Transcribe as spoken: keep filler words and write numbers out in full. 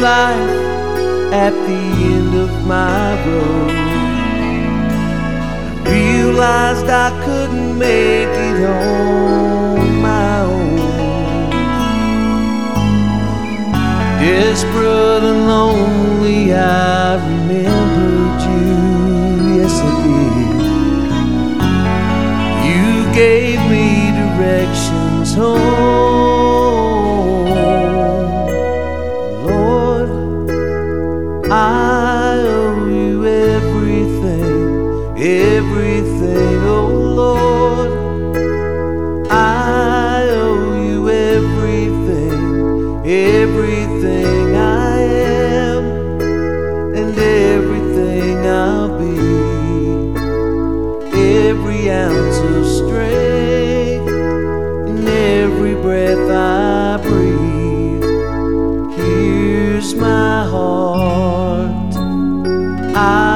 life at the end of my road. I realized I couldn't make it on my own. Desperate and lonely, I remembered you, yes I did. You gave me directions home. Lord, I owe you everything, everything, oh Lord. I owe you everything, everything I am, and everything I'll be. Every ounce of strength in every breath I breathe. Here's my heart. I